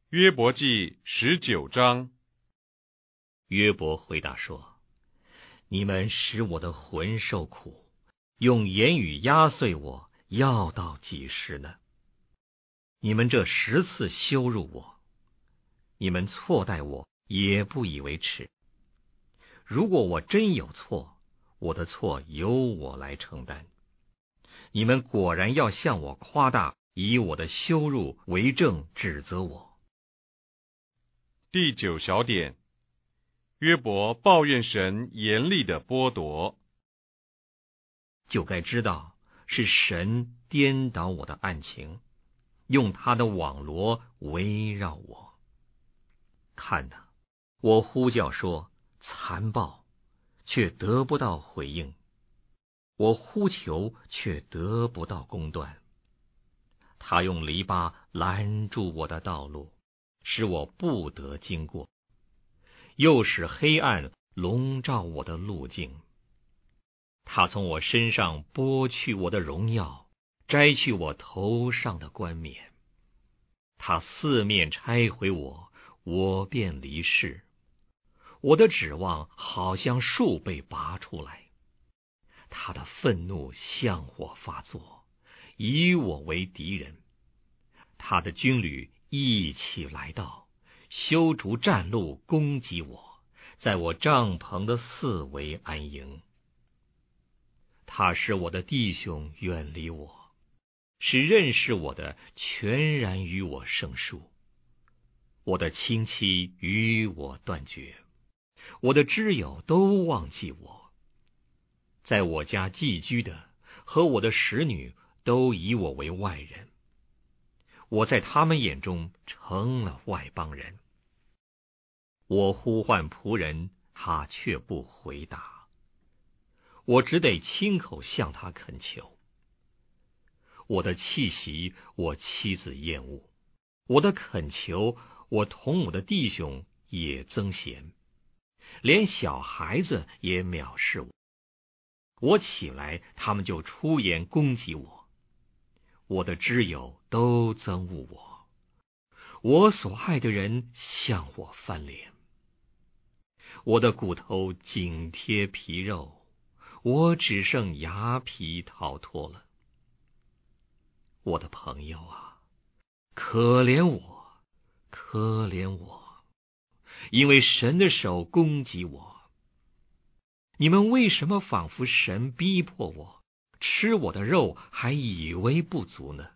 约伯记19章。 约伯回答说：你们使我的魂受苦，用言语压碎我，要到几时呢？你们这10次羞辱我，你们错待我，也不以为耻。如果我真有错，我的错由我来承担。你们果然要向我夸大，以我的羞辱为证，指责我。 第9小点，约伯抱怨神严厉的剥夺。 就该知道是神颠倒我的案情，用他的网罗围绕我。看哪，我呼叫说残暴，却得不到回应；我呼求，却得不到公断。他用篱笆拦住我的道路，使我不得经过，又使黑暗笼罩我的路径。他从我身上剥去我的荣耀，摘去我头上的冠冕。他四面拆毁我，我便离世。我的指望好像树被拔出来。他的愤怒向我发作，以我为敌人。他的军旅一起来到，修筑战路攻击我，在我帐篷的四围安营。他使我的弟兄远离我，使认识我的全然与我生疏。我的亲戚与我断绝，我的知友都忘记我。在我家寄居的和我的使女都以我为外人，我在他们眼中成了外邦人。我呼唤仆人，他却不回答，我只得亲口向他恳求。我的气息，我妻子厌恶；我的恳求，我同母的弟兄也憎嫌，连小孩子也藐视我。我起来，他们就出言攻击我。我的知友都憎恶我，我所爱的人向我翻脸。我的骨头紧贴皮肉，我只剩牙皮逃脱了。我的朋友啊，可怜我，可怜我，因为神的手攻击我。你们为什么仿佛神逼迫我，吃我的肉还以为不足呢？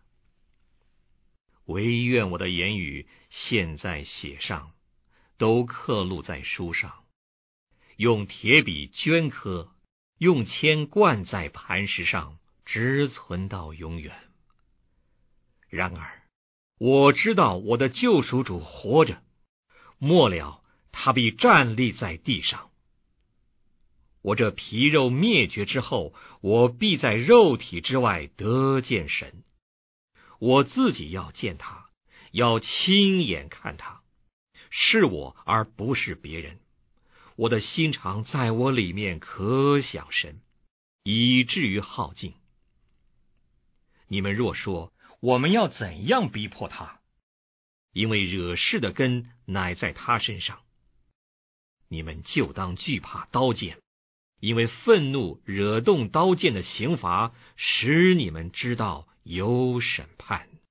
惟愿我的言语现在写上，都刻录在书上，用铁笔镌刻，用铅灌在磐石上，直存到永远。然而我知道我的救赎主活着，末了他必站立在地上。我这皮肉灭绝之后，我必在肉体之外得见神。我自己要见他，要亲眼看他，是我而不是别人。我的心肠在我里面可想神，以至于耗尽。你们若说我们要怎样逼迫他，因为惹事的根乃在他身上，你们就当惧怕刀剑，因为愤怒惹动刀剑的刑罚，使你们知道有审判。